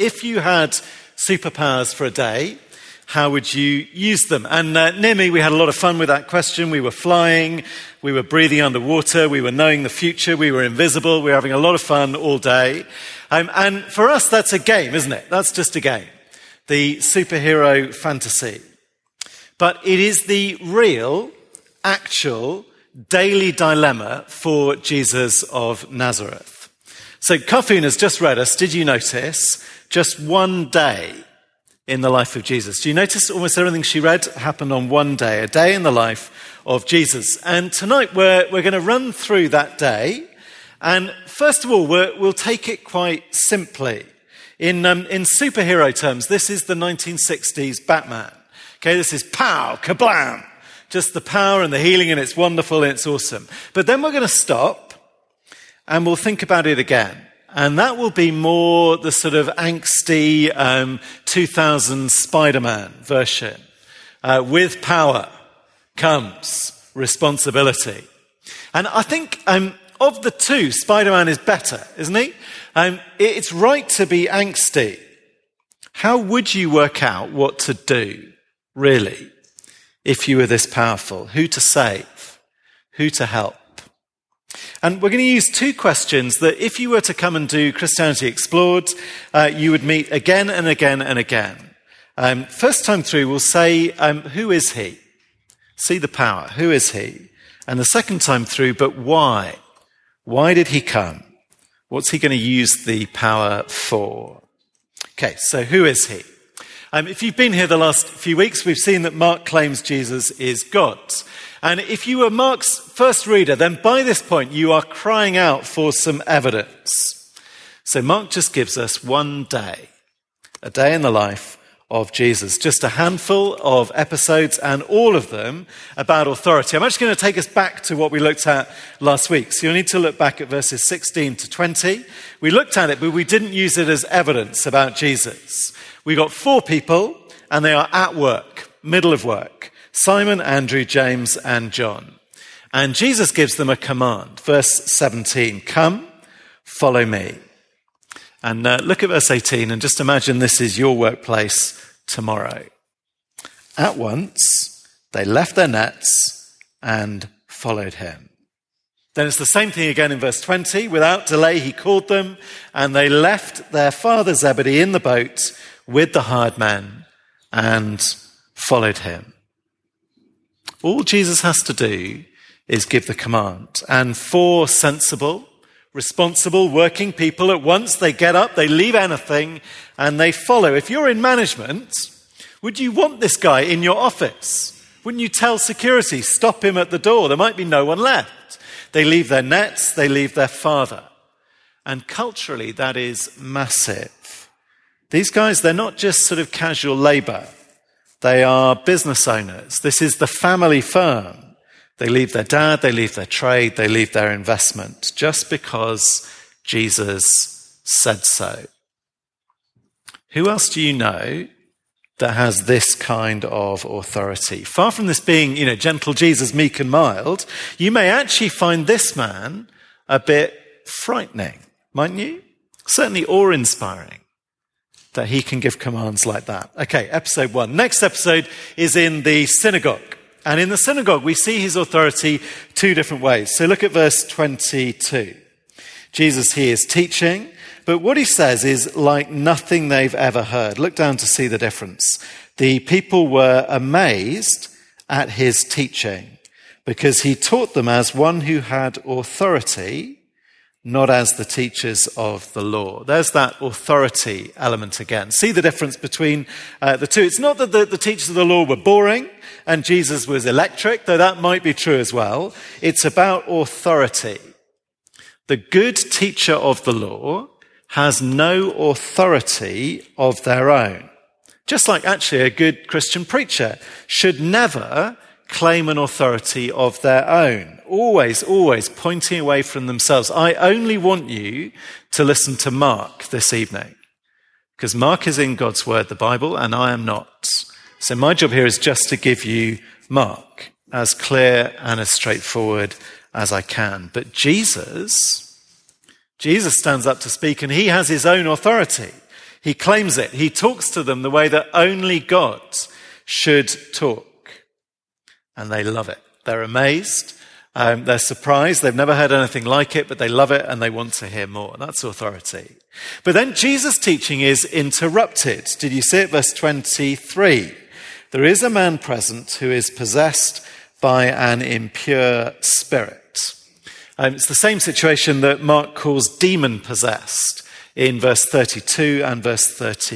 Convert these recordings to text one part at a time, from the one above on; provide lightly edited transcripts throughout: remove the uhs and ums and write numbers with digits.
if you had superpowers for a day, how would you use them? And near me, we had a lot of fun with that question. We were flying, we were breathing underwater, we were knowing the future, we were invisible, we were having a lot of fun all day. And for us, that's a game, isn't it? That's just a game. The superhero fantasy. But it is the real, actual, daily dilemma for Jesus of Nazareth. So Kafun has just read us, did you notice, just one day in the life of Jesus. Do you notice almost everything she read happened on one day, a day in the life of Jesus? And tonight we're going to run through that day. And first of all, we'll take it quite simply. In superhero terms, this is the 1960s Batman. Okay, this is pow, kablam. Just the power and the healing, and it's wonderful and it's awesome. But then we're going to stop and we'll think about it again. And that will be more the sort of angsty 2000 Spider-Man version. With power comes responsibility. And I think of the two, Spider-Man is better, isn't he? It's right to be angsty. How would you work out what to do, really, if you were this powerful? Who to save? Who to help? And we're going to use two questions that if you were to come and do Christianity Explored, you would meet again and again and again. First time through, we'll say, who is he? See the power. Who is he? And the second time through, but why? Why did he come? What's he going to use the power for? Okay, so who is he? If you've been here the last few weeks, we've seen that Mark claims Jesus is God. And if you were Mark's first reader, then by this point you are crying out for some evidence. So Mark just gives us one day, a day in the life of Jesus. Just a handful of episodes and all of them about authority. I'm actually going to take us back to what we looked at last week. So you'll need to look back at verses 16 to 20. We looked at it, but we didn't use it as evidence about Jesus. We got 4 people and they are at work, middle of work. Simon, Andrew, James, and John. And Jesus gives them a command. Verse 17, come, follow me. And look at verse 18 and just imagine this is your workplace tomorrow. At once, they left their nets and followed him. Then it's the same thing again in verse 20. Without delay, he called them and they left their father Zebedee in the boat with the hired men and followed him. All Jesus has to do is give the command. And 4 sensible, responsible, working people at once, they get up, they leave anything, and they follow. If you're in management, would you want this guy in your office? Wouldn't you tell security, stop him at the door? There might be no one left. They leave their nets, they leave their father. And culturally, that is massive. These guys, they're not just sort of casual labor. They are business owners. This is the family firm. They leave their dad, they leave their trade, they leave their investment, just because Jesus said so. Who else do you know that has this kind of authority? Far from this being, gentle Jesus, meek and mild, you may actually find this man a bit frightening, mightn't you? Certainly awe-inspiring that he can give commands like that. Okay, episode 1. Next episode is in the synagogue. And in the synagogue, we see his authority 2 different ways. So look at verse 22. Jesus here is teaching, but what he says is like nothing they've ever heard. Look down to see the difference. The people were amazed at his teaching because he taught them as one who had authority, not as the teachers of the law. There's that authority element again. See the difference between the two. It's not that the teachers of the law were boring and Jesus was electric, though that might be true as well. It's about authority. The good teacher of the law has no authority of their own. Just like actually a good Christian preacher should never claim an authority of their own. Always pointing away from themselves. I only want you to listen to Mark this evening, because Mark is in God's word, the Bible, and I am not. So my job here is just to give you Mark as clear and as straightforward as I can. But Jesus stands up to speak, and he has his own authority. He claims it. He talks to them the way that only God should talk. And they love it. They're amazed. They're surprised. They've never heard anything like it, but they love it and they want to hear more. That's authority. But then Jesus' teaching is interrupted. Did you see it? Verse 23. There is a man present who is possessed by an impure spirit. It's the same situation that Mark calls demon-possessed in verse 32 and verse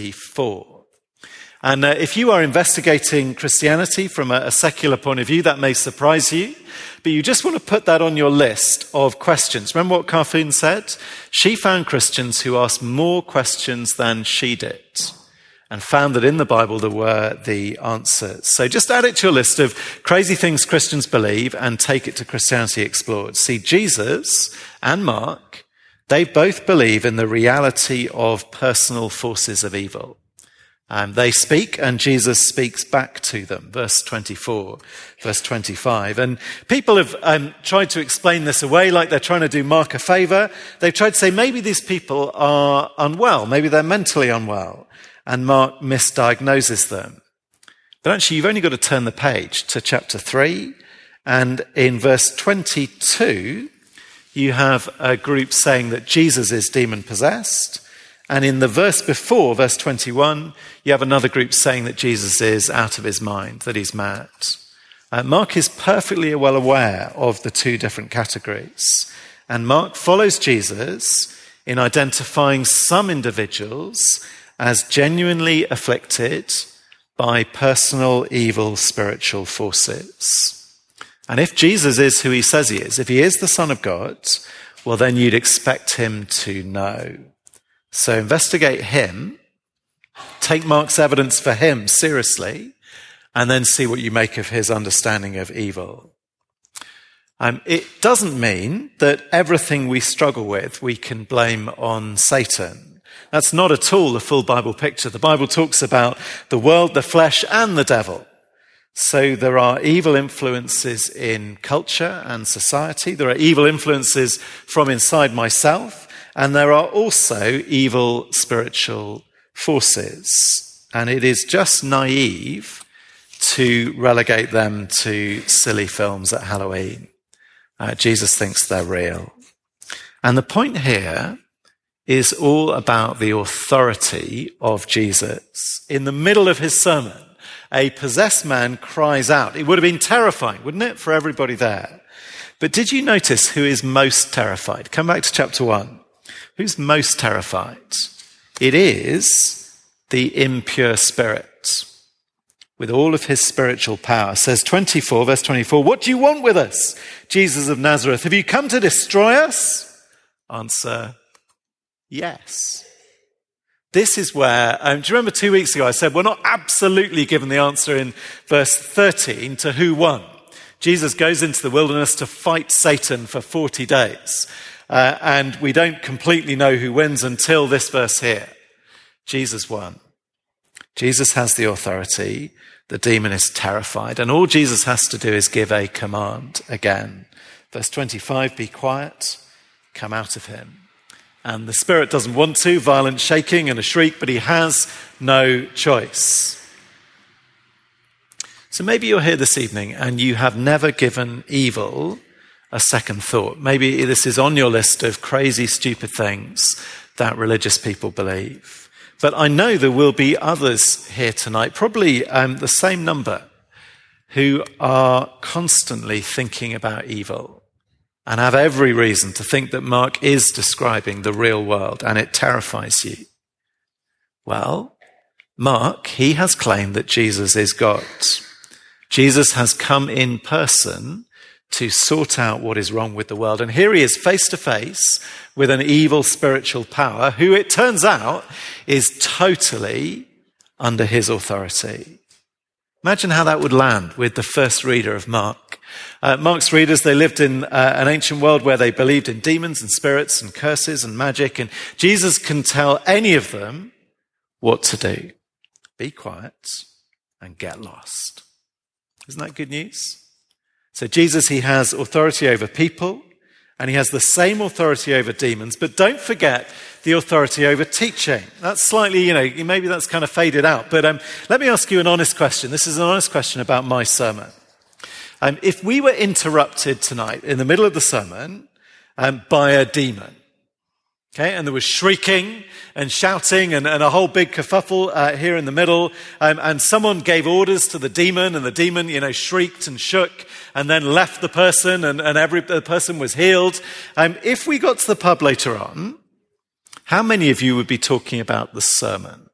34. And if you are investigating Christianity from a secular point of view, that may surprise you, but you just want to put that on your list of questions. Remember what Carfoon said? She found Christians who asked more questions than she did and found that in the Bible there were the answers. So just add it to your list of crazy things Christians believe and take it to Christianity Explored. See, Jesus and Mark, they both believe in the reality of personal forces of evil. They speak and Jesus speaks back to them. Verse 24, verse 25. And people have tried to explain this away like they're trying to do Mark a favor. They've tried to say maybe these people are unwell. Maybe they're mentally unwell. And Mark misdiagnoses them. But actually, you've only got to turn the page to chapter 3. And in verse 22, you have a group saying that Jesus is demon-possessed. And in the verse before, verse 21, you have another group saying that Jesus is out of his mind, that he's mad. Mark is perfectly well aware of the two different categories. And Mark follows Jesus in identifying some individuals as genuinely afflicted by personal evil spiritual forces. And if Jesus is who he says he is, if he is the Son of God, well, then you'd expect him to know. So investigate him, take Mark's evidence for him seriously, and then see what you make of his understanding of evil. It doesn't mean that everything we struggle with we can blame on Satan. That's not at all the full Bible picture. The Bible talks about the world, the flesh, and the devil. So there are evil influences in culture and society. There are evil influences from inside myself. And there are also evil spiritual forces. And it is just naive to relegate them to silly films at Halloween. Jesus thinks they're real. And the point here is all about the authority of Jesus. In the middle of his sermon, a possessed man cries out. It would have been terrifying, wouldn't it, for everybody there? But did you notice who is most terrified? Come back to chapter 1. Who's most terrified? It is the impure spirit with all of his spiritual power. Says 24, verse 24, what do you want with us, Jesus of Nazareth? Have you come to destroy us? Answer, yes. This is where, do you remember 2 weeks ago I said we're not absolutely given the answer in verse 13 to who won. Jesus goes into the wilderness to fight Satan for 40 days. And we don't completely know who wins until this verse here. Jesus won. Jesus has the authority. The demon is terrified. And all Jesus has to do is give a command again. Verse 25, be quiet, come out of him. And the spirit doesn't want to, violent shaking and a shriek, but he has no choice. So maybe you're here this evening and you have never given evil a second thought. Maybe this is on your list of crazy, stupid things that religious people believe. But I know there will be others here tonight, probably the same number, who are constantly thinking about evil and have every reason to think that Mark is describing the real world and it terrifies you. Well, Mark, he has claimed that Jesus is God. Jesus has come in person to sort out what is wrong with the world. And here he is face to face with an evil spiritual power who it turns out is totally under his authority. Imagine how that would land with the first reader of Mark. Mark's readers, they lived in an ancient world where they believed in demons and spirits and curses and magic. And Jesus can tell any of them what to do. Be quiet and get lost. Isn't that good news? So Jesus, he has authority over people And he has the same authority over demons, but don't forget the authority over teaching. That's slightly, maybe that's kind of faded out. But let me ask you an honest question. This is an honest question about my sermon. If we were interrupted tonight in the middle of the sermon by a demon, okay, and there was shrieking and shouting and a whole big kerfuffle here in the middle, and someone gave orders to the demon, and the demon, shrieked and shook and then left the person, and the person was healed. If we got to the pub later on, how many of you would be talking about the sermon?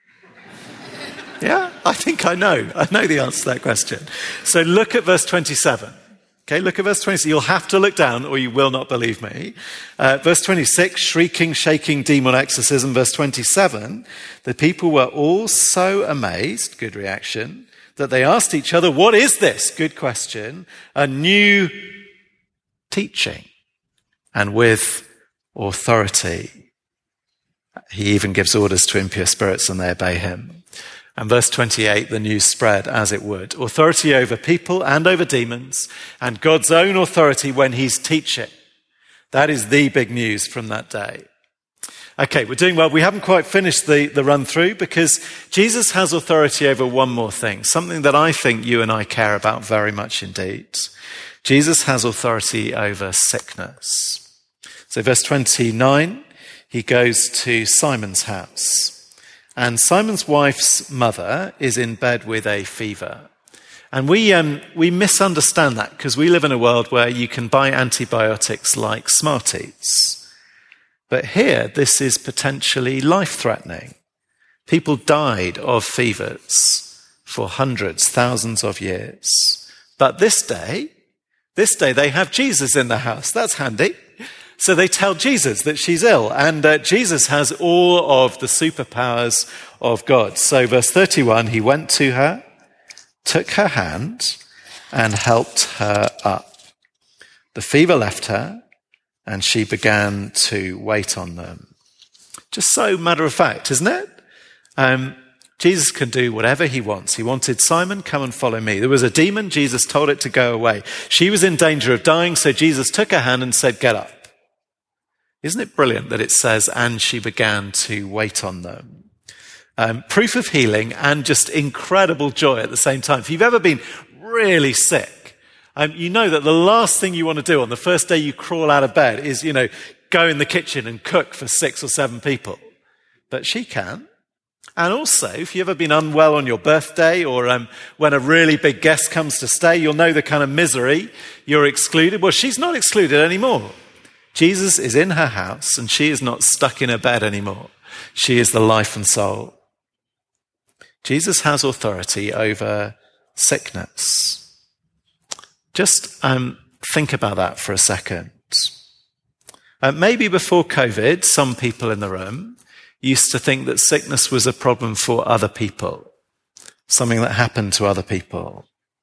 Yeah, I think I know. I know the answer to that question. So look at verse 27. Okay, look at verse 26. You'll have to look down or you will not believe me. Verse 26, shrieking, shaking, demon exorcism. Verse 27, the people were all so amazed, good reaction, that they asked each other, what is this? Good question. A new teaching, and with authority. He even gives orders to impure spirits and they obey him. And verse 28, the news spread as it would. Authority over people and over demons, and God's own authority when he's teaching. That is the big news from that day. Okay, we're doing well. We haven't quite finished the run through because Jesus has authority over one more thing, something that I think you and I care about very much indeed. Jesus has authority over sickness. So verse 29, he goes to Simon's house. And Simon's wife's mother is in bed with a fever. And we misunderstand that because we live in a world where you can buy antibiotics like Smarties. But here, this is potentially life-threatening. People died of fevers for hundreds, thousands of years. But this day they have Jesus in the house. That's handy. So they tell Jesus that she's ill, and Jesus has all of the superpowers of God. So verse 31, he went to her, took her hand, and helped her up. The fever left her, and she began to wait on them. Just so matter of fact, isn't it? Jesus can do whatever he wants. He wanted Simon, come and follow me. There was a demon, Jesus told it to go away. She was in danger of dying, so Jesus took her hand and said, get up. Isn't it brilliant that it says, and she began to wait on them? Proof of healing and just incredible joy at the same time. If you've ever been really sick, you know that the last thing you want to do on the first day you crawl out of bed is, go in the kitchen and cook for 6 or 7 people. But she can. And also, if you've ever been unwell on your birthday or when a really big guest comes to stay, you'll know the kind of misery. You're excluded. Well, she's not excluded anymore. Jesus is in her house and she is not stuck in her bed anymore. She is the life and soul. Jesus has authority over sickness. Just think about that for a second. Maybe before COVID, some people in the room used to think that sickness was a problem for other people, something that happened to other people.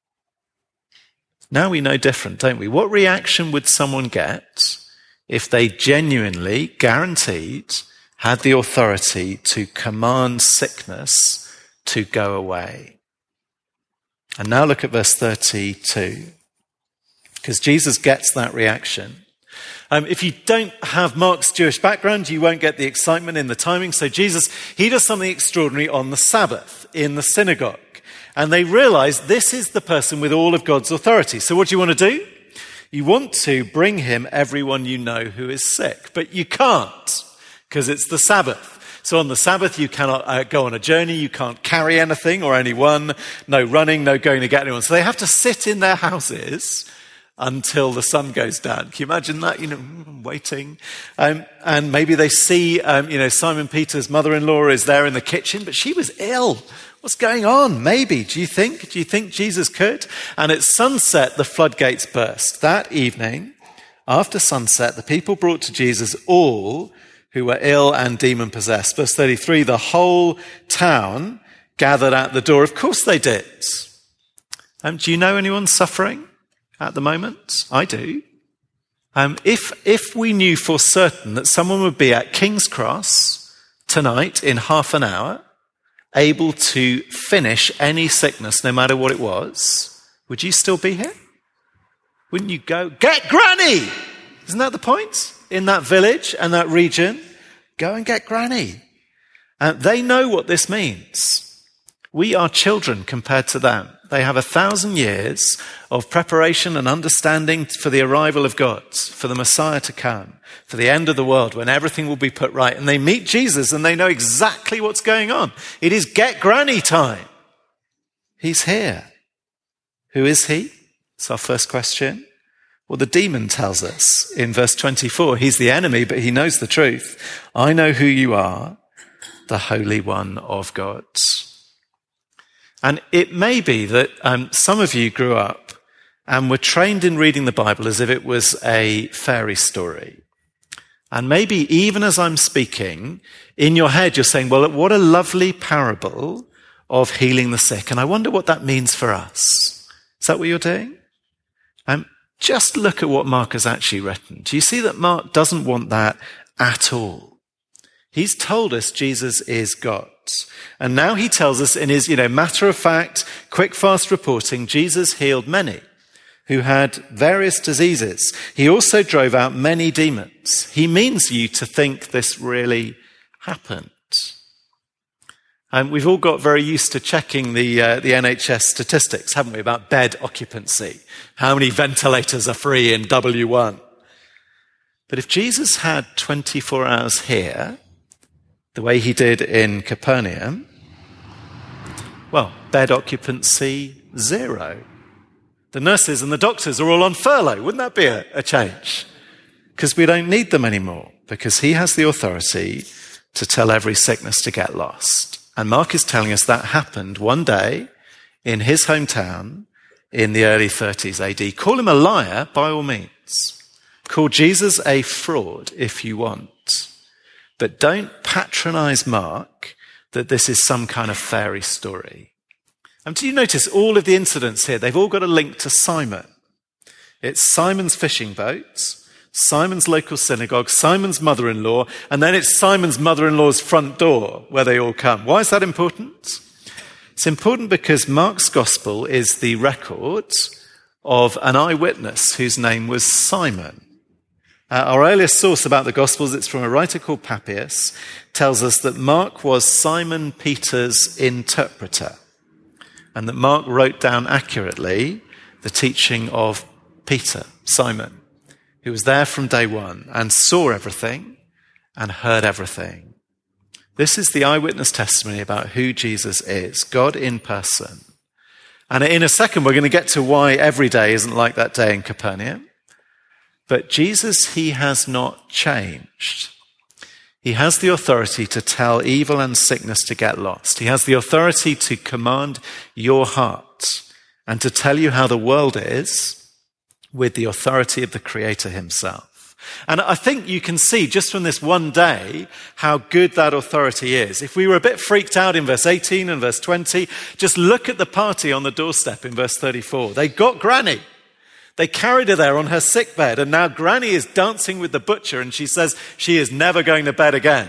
Now we know different, don't we? What reaction would someone get if they genuinely, guaranteed, had the authority to command sickness to go away? And now look at verse 32. Because Jesus gets that reaction. If you don't have Mark's Jewish background, you won't get the excitement in the timing. So Jesus, he does something extraordinary on the Sabbath in the synagogue. And they realize this is the person with all of God's authority. So what do you want to do? You want to bring him everyone you know who is sick. But you can't because it's the Sabbath. So on the Sabbath, you cannot go on a journey. You can't carry anything or anyone. No running, no going to get anyone. So they have to sit in their houses until the sun goes down. Can you imagine that? Waiting. And maybe they see, Simon Peter's mother-in-law is there in the kitchen, but she was ill. What's going on? Maybe. Do you think Jesus could? And at sunset, the floodgates burst. That evening, after sunset, the people brought to Jesus all who were ill and demon-possessed. Verse 33, the whole town gathered at the door. Of course they did. Do you know anyone suffering at the moment? I do. If we knew for certain that someone would be at King's Cross tonight in half an hour, able to finish any sickness, no matter what it was, would you still be here? Wouldn't you go, get Granny? Isn't that the point? In that village and that region, go and get Granny. They know what this means. We are children compared to them. They have 1,000 years of preparation and understanding for the arrival of God, for the Messiah to come, for the end of the world when everything will be put right. And they meet Jesus and they know exactly what's going on. It is get Granny time. He's here. Who is he? It's our first question. Well, the demon tells us in verse 24, he's the enemy, but he knows the truth. I know who you are, the Holy One of God. And it may be that some of you grew up and were trained in reading the Bible as if it was a fairy story. And maybe even as I'm speaking, in your head you're saying, well, what a lovely parable of healing the sick. And I wonder what that means for us. Is that what you're doing? Just look at what Mark has actually written. Do you see that Mark doesn't want that at all? He's told us Jesus is God. And now he tells us in his, matter-of-fact, quick-fast reporting, Jesus healed many who had various diseases. He also drove out many demons. He means you to think this really happened. And we've all got very used to checking the NHS statistics, haven't we, about bed occupancy. How many ventilators are free in W1? But if Jesus had 24 hours here, the way he did in Capernaum, well, bed occupancy 0. The nurses and the doctors are all on furlough. Wouldn't that be a change? Because we don't need them anymore, because he has the authority to tell every sickness to get lost. And Mark is telling us that happened one day in his hometown in the early 30s AD. Call him a liar, by all means. Call Jesus a fraud if you want. But don't patronize Mark that this is some kind of fairy story. And do you notice all of the incidents here? They've all got a link to Simon. It's Simon's fishing boats, Simon's local synagogue, Simon's mother-in-law, and then it's Simon's mother-in-law's front door where they all come. Why is that important? It's important because Mark's gospel is the record of an eyewitness whose name was Simon. Our earliest source about the Gospels, it's from a writer called Papias, tells us that Mark was Simon Peter's interpreter, and that Mark wrote down accurately the teaching of Peter, Simon, who was there from day one and saw everything and heard everything. This is the eyewitness testimony about who Jesus is, God in person. And in a second, we're going to get to why every day isn't like that day in Capernaum. But Jesus, he has not changed. He has the authority to tell evil and sickness to get lost. He has the authority to command your heart and to tell you how the world is with the authority of the Creator himself. And I think you can see just from this one day how good that authority is. If we were a bit freaked out in verse 18 and verse 20, just look at the party on the doorstep in verse 34. They got Granny. They carried her there on her sickbed, and now Granny is dancing with the butcher, and she says she is never going to bed again.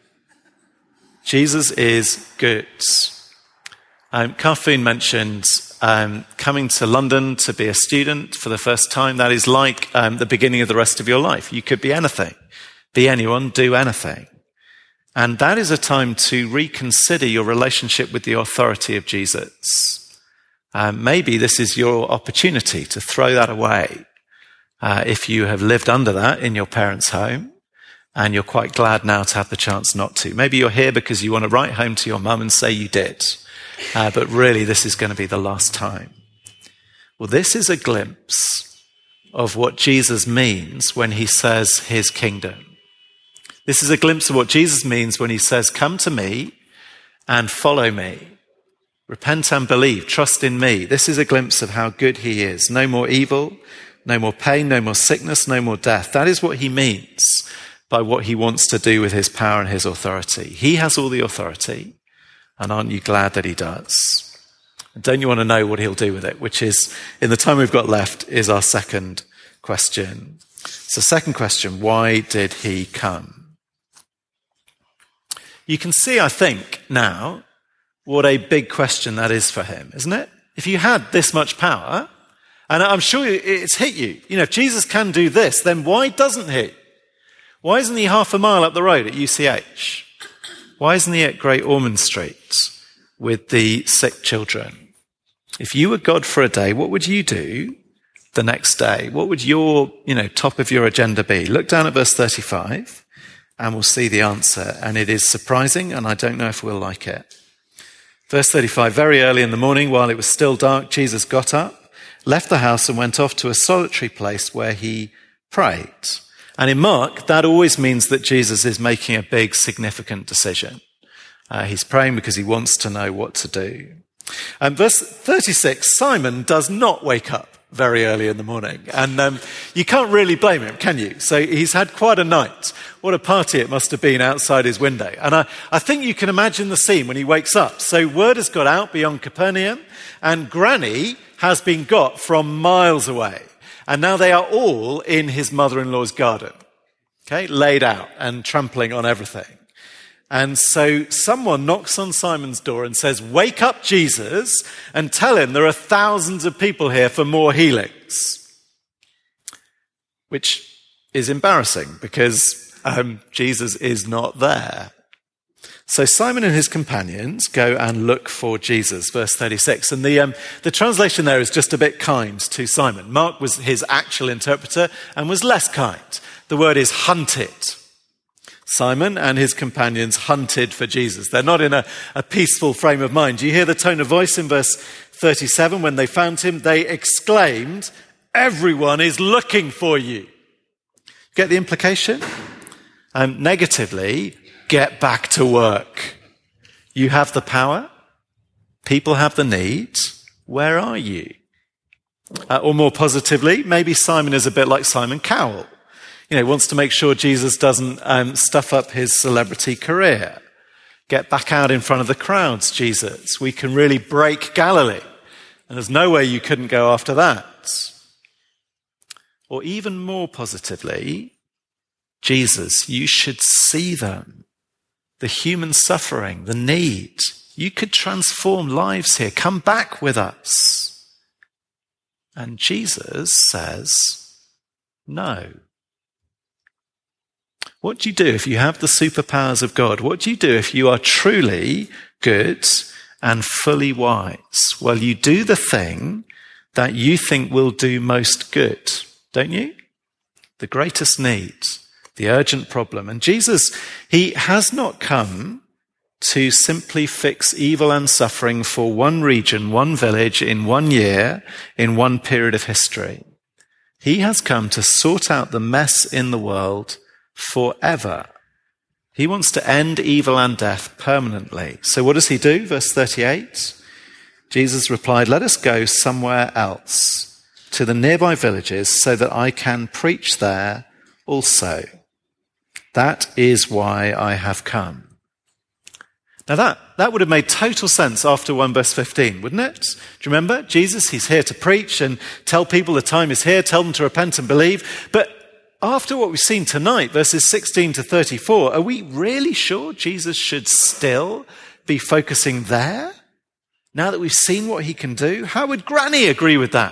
Jesus is good. Carfoon mentioned coming to London to be a student for the first time. That is like the beginning of the rest of your life. You could be anything, be anyone, do anything. And that is a time to reconsider your relationship with the authority of Jesus. Maybe this is your opportunity to throw that away if you have lived under that in your parents' home and you're quite glad now to have the chance not to. Maybe you're here because you want to write home to your mum and say you did, but really this is going to be the last time. Well, this is a glimpse of what Jesus means when he says his kingdom. This is a glimpse of what Jesus means when he says, come to me and follow me. Repent and believe, trust in me. This is a glimpse of how good he is. No more evil, no more pain, no more sickness, no more death. That is what he means by what he wants to do with his power and his authority. He has all the authority, and aren't you glad that he does? And don't you want to know what he'll do with it, which is, in the time we've got left, is our second question. So second question, why did he come? You can see, I think, now, what a big question that is for him, isn't it? If you had this much power And I'm sure it's hit you. You know, if Jesus can do this, then why doesn't he? Why isn't he half a mile up the road at UCH? Why isn't he at Great Ormond Street with the sick children? If you were God for a day, what would you do the next day? What would your, top of your agenda be? Look down at verse 35 and we'll see the answer. And it is surprising, and I don't know if we'll like it. Verse 35, very early in the morning, while it was still dark, Jesus got up, left the house and went off to a solitary place where he prayed. And in Mark, that always means that Jesus is making a big, significant decision. He's praying because he wants to know what to do. Verse 36, Simon does not wake up very early in the morning. And you can't really blame him, can you? So he's had quite a night. What a party it must have been outside his window. And I think you can imagine the scene when he wakes up. So word has got out beyond Capernaum, and Granny has been got from miles away. And now they are all in his mother-in-law's garden, okay, laid out and trampling on everything. And so someone knocks on Simon's door and says, wake up Jesus and tell him there are thousands of people here for more healings. Which is embarrassing because Jesus is not there. So Simon and his companions go and look for Jesus, verse 36. And the translation there is just a bit kind to Simon. Mark was his actual interpreter and was less kind. The word is hunted. Simon and his companions hunted for Jesus. They're not in a peaceful frame of mind. Do you hear the tone of voice in verse 37? When they found him, they exclaimed, everyone is looking for you. Get the implication? Negatively, get back to work. You have the power. People have the need. Where are you? Or more positively, maybe Simon is a bit like Simon Cowell. Wants to make sure Jesus doesn't stuff up his celebrity career. Get back out in front of the crowds, Jesus. We can really break Galilee. And there's no way you couldn't go after that. Or even more positively, Jesus, you should see them. The human suffering, the need. You could transform lives here. Come back with us. And Jesus says, no. What do you do if you have the superpowers of God? What do you do if you are truly good and fully wise? Well, you do the thing that you think will do most good, don't you? The greatest need, the urgent problem. And Jesus, he has not come to simply fix evil and suffering for one region, one village, in 1 year, in one period of history. He has come to sort out the mess in the world forever. He wants to end evil and death permanently. So what does he do? Verse 38. Jesus replied, let us go somewhere else, to the nearby villages, so that I can preach there also. That is why I have come. Now that would have made total sense after 1 verse 15, wouldn't it? Do you remember? Jesus, he's here to preach and tell people the time is here, tell them to repent and believe. But after what we've seen tonight, verses 16 to 34, are we really sure Jesus should still be focusing there? Now that we've seen what he can do? How would Granny agree with that?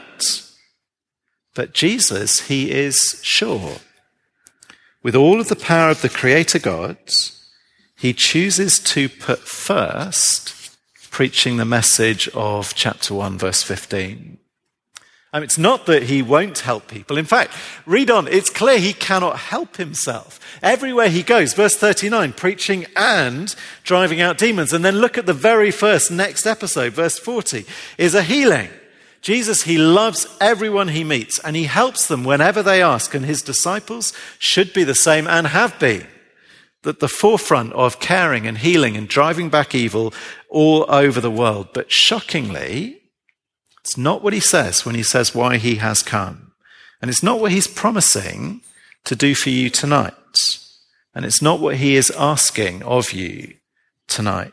But Jesus, he is sure. With all of the power of the Creator God, he chooses to put first preaching the message of chapter 1, verse 15. It's not that he won't help people. In fact, read on. It's clear he cannot help himself. Everywhere he goes, verse 39, preaching and driving out demons. And then look at the very first next episode, verse 40, is a healing. Jesus, he loves everyone he meets and he helps them whenever they ask. And his disciples should be the same and have been. At the forefront of caring and healing and driving back evil all over the world. But shockingly, it's not what he says when he says why he has come. And it's not what he's promising to do for you tonight. And it's not what he is asking of you tonight.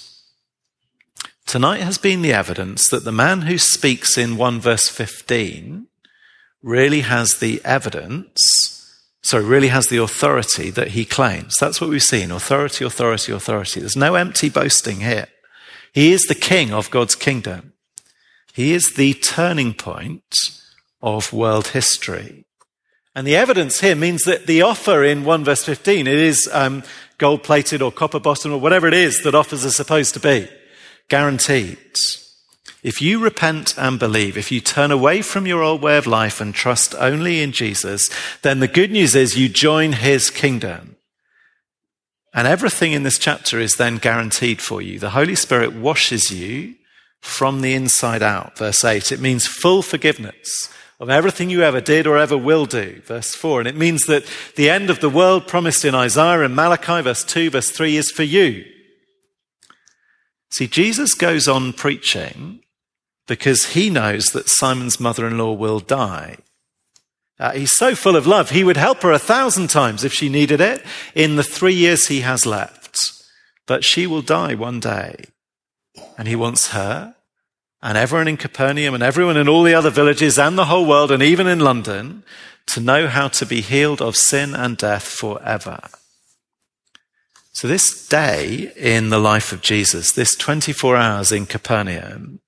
Tonight has been the evidence that the man who speaks in 1 verse 15 really has the authority that he claims. That's what we've seen. Authority, authority, authority. There's no empty boasting here. He is the king of God's kingdom. He is the turning point of world history. And the evidence here means that the offer in 1 verse 15, it is gold-plated or copper-bottomed or whatever it is that offers are supposed to be. Guaranteed. If you repent and believe, if you turn away from your old way of life and trust only in Jesus, then the good news is you join his kingdom. And everything in this chapter is then guaranteed for you. The Holy Spirit washes you from the inside out. Verse 8, it means full forgiveness of everything you ever did or ever will do. Verse 4, and it means that the end of the world promised in Isaiah and Malachi, verse 2, verse 3, is for you. See, Jesus goes on preaching because he knows that Simon's mother-in-law will die. He's so full of love, he would help her 1,000 times if she needed it in the 3 years he has left. But she will die one day. And he wants her and everyone in Capernaum and everyone in all the other villages and the whole world and even in London to know how to be healed of sin and death forever. So this day in the life of Jesus, this 24 hours in Capernaum,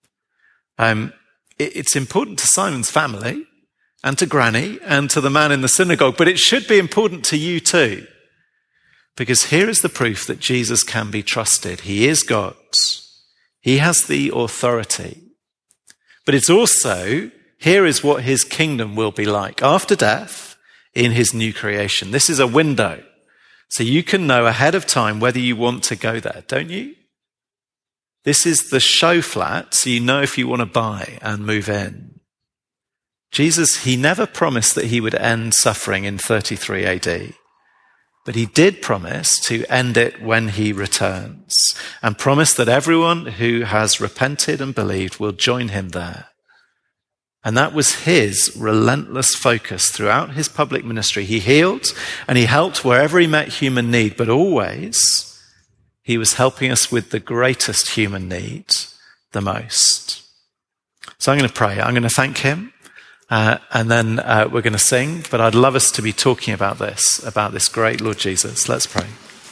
it's important to Simon's family and to Granny and to the man in the synagogue, but it should be important to you too. Because here is the proof that Jesus can be trusted. He is God. He has the authority. But it's also, here is what his kingdom will be like after death in his new creation. This is a window. So you can know ahead of time whether you want to go there, don't you? This is the show flat, so you know if you want to buy and move in. Jesus, he never promised that he would end suffering in 33 AD. But he did promise to end it when he returns, and promised that everyone who has repented and believed will join him there. And that was his relentless focus throughout his public ministry. He healed and he helped wherever he met human need, but always he was helping us with the greatest human need, the most. So I'm going to pray. I'm going to thank him. And then we're going to sing, but I'd love us to be talking about this great Lord Jesus. Let's pray.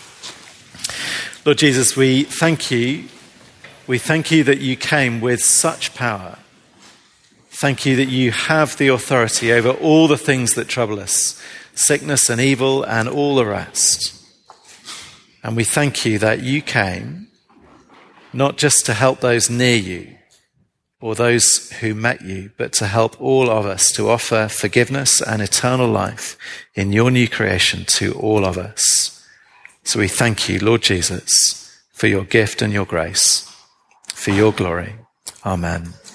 Lord Jesus, we thank you. We thank you that you came with such power. Thank you that you have the authority over all the things that trouble us, sickness and evil and all the rest. And we thank you that you came not just to help those near you, or those who met you, but to help all of us to offer forgiveness and eternal life in your new creation to all of us. So we thank you, Lord Jesus, for your gift and your grace, for your glory. Amen.